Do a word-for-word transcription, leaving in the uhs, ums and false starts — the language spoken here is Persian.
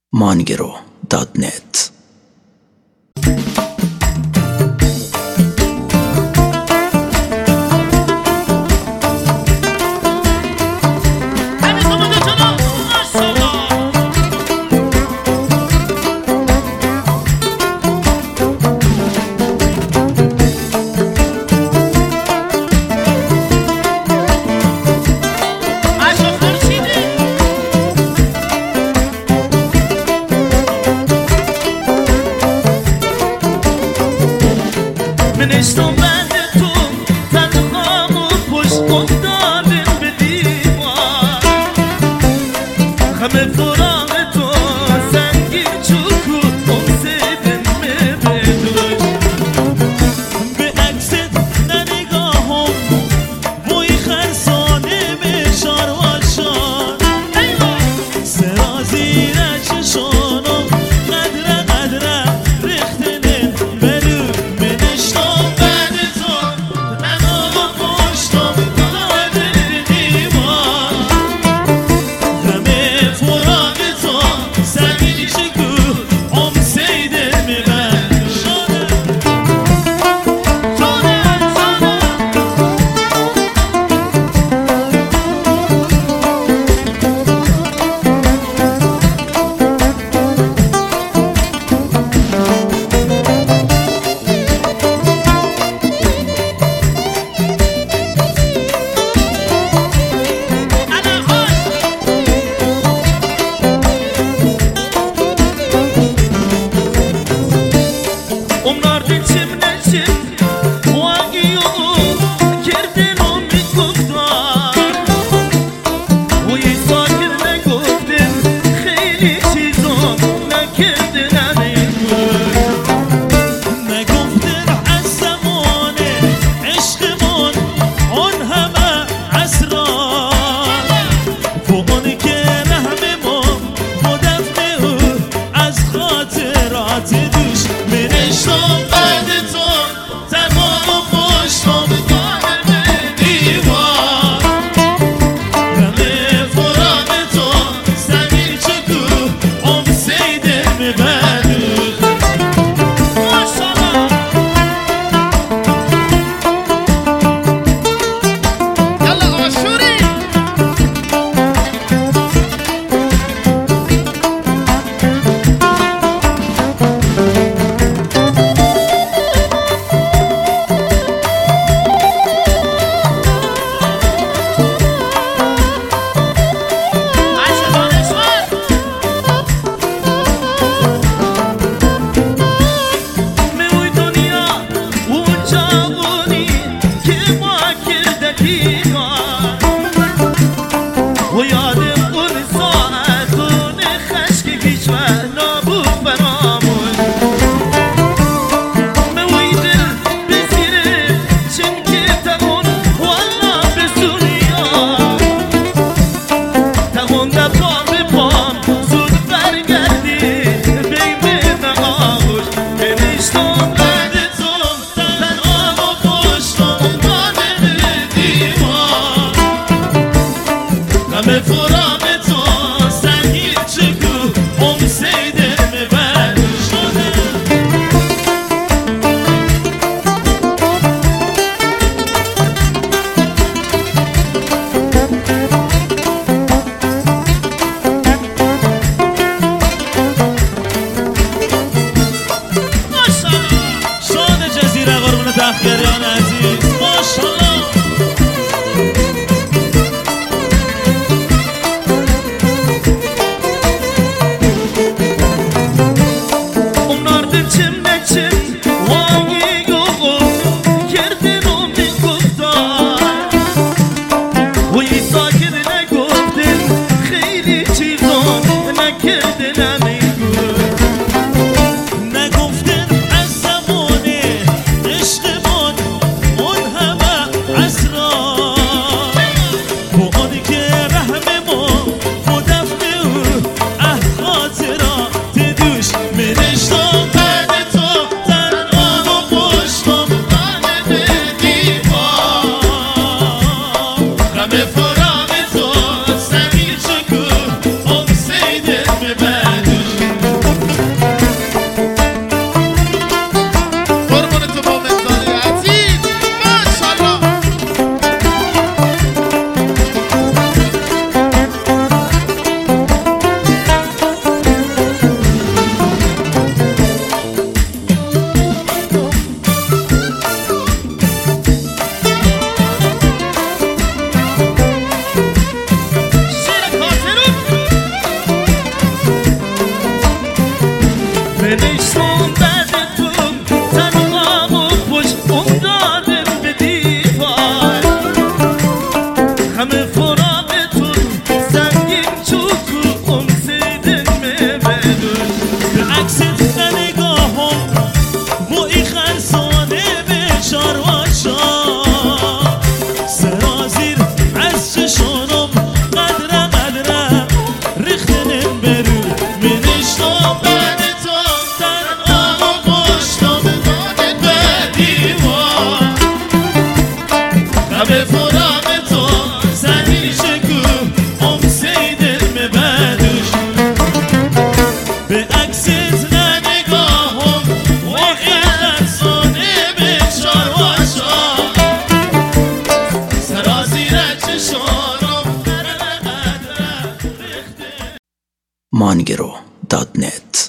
مانگرو دات نت. من اشتم بند تو تنهام و پشت افتادم به دیوار، همه فراغ تو سنگین چوکو امسیدن می بدوش. به عکست ننگاهم بوی خرسانه میشار واشان، سرازی رچشانم قدره قدره ریختنه برو. تخیریان عزیز ماشالله. Onlar da çimde çim Vangi yoğu Kerdin o min guftar Uyi sakirine guftin Kheyli çizom Ne kerdin emin Me fora me to, seni çıkıp, o seydir mi ben? شب فراق تو زنی شکو ام سیدم بدوش به عکست نگاهم و خیلت سانه به چارواشا سرازی رچ شارم مانگرو دات نت